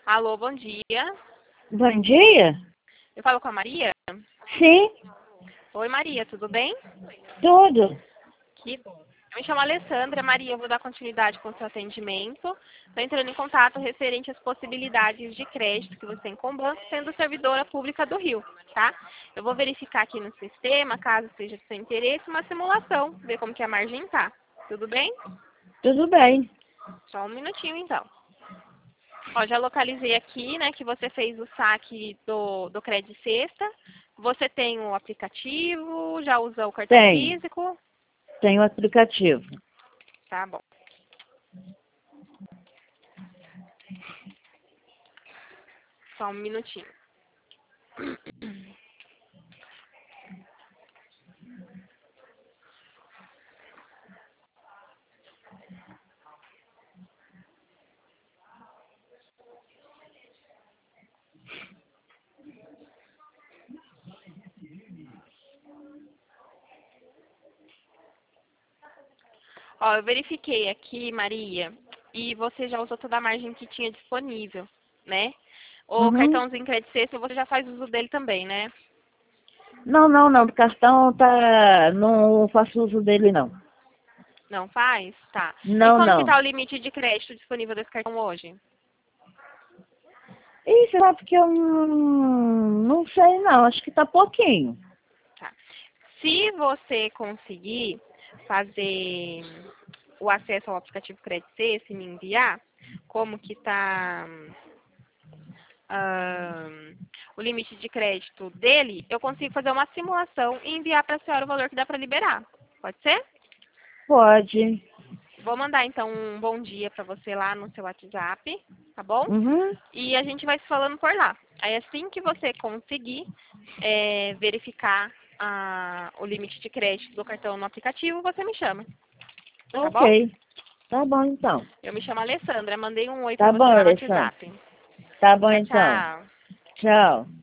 Alô, bom dia. Bom dia? Eu falo com a Maria? Sim, Oi, Maria, tudo bem? tudo. Que bom. Eu me chamo Alessandra. Maria, eu vou dar continuidade com o seu atendimento. Estou entrando em contato referente às possibilidades de crédito que você tem com o banco, sendo servidora pública do Rio, tá? Eu vou verificar aqui no sistema, caso seja de seu interesse, uma simulação, ver como que a margem tá. Tudo bem? Tudo bem. Só um minutinho, então. Ó, já localizei aqui, né, que você fez o saque do Credit Sexta. Você tem o aplicativo, já usa o cartão Tenho. físico? Tenho o aplicativo. Tá bom. Só um minutinho. Ó, eu verifiquei aqui, Maria, e você já usou toda a margem que tinha disponível, né? O Uhum. cartãozinho Credit Sexta, você já faz uso dele também, né? Não. O cartão tá. Não faço uso dele, não. Não faz? Tá. E Não, como que não. tá o limite de crédito disponível desse cartão hoje? Isso é porque eu não sei, não. Acho que tá pouquinho. Tá. Se você conseguir fazer o acesso ao aplicativo Credit C, se me enviar, como que está o limite de crédito dele, eu consigo fazer uma simulação e enviar para a senhora o valor que dá para liberar. Pode ser? Pode. Vou mandar então um bom dia para você lá no seu WhatsApp, tá bom? Uhum. E a gente vai se falando por lá. Aí assim que você conseguir verificar o limite de crédito do cartão no aplicativo, você me chama, tá bom? Ok. Tá bom, então. Eu me chamo Alessandra, mandei um oi para Tá bom, você lá no Alessandra. WhatsApp. Tá bom, Tchau, então. tchau. Tchau.